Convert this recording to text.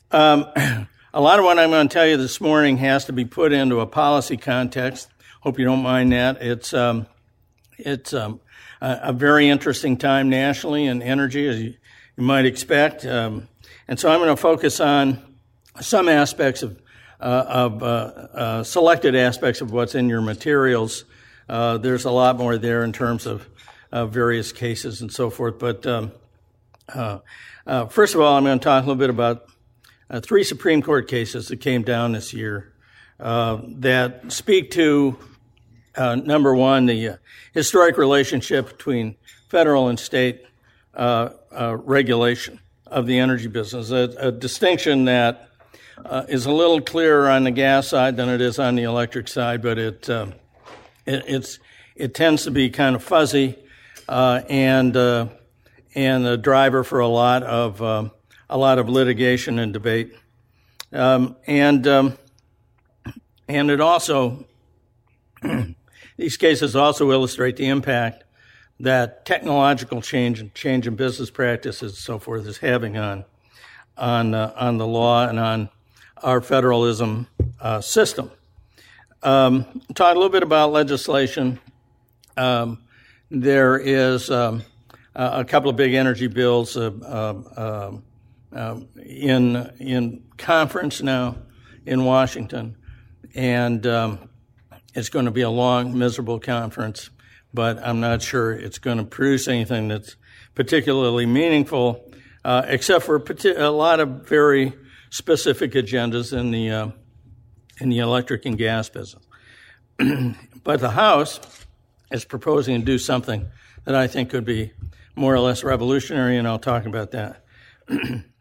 A lot of what I'm going to tell you this morning has to be put into a policy context. Hope you don't mind that. It's a very interesting time nationally in energy, as you might expect. And so I'm going to focus on some aspects of selected aspects of what's in your materials. There's a lot more there in terms of various cases and so forth. But first of all, I'm going to talk a little bit about three Supreme Court cases that came down this year that speak to, number one, the historic relationship between federal and state regulation of the energy business, a distinction that is a little clearer on the gas side than it is on the electric side, but it tends to be kind of fuzzy and a driver for a lot of litigation and debate, and it also these cases also illustrate the impact that technological change in business practices and so forth is having on the law and on our federalism system. Talk a little bit about legislation. There is a couple of big energy bills in conference now in Washington, and it's going to be a long, miserable conference, but I'm not sure it's going to produce anything that's particularly meaningful, except for a lot of very specific agendas in the electric and gas business. But the House is proposing to do something that I think could be more or less revolutionary, and I'll talk about that.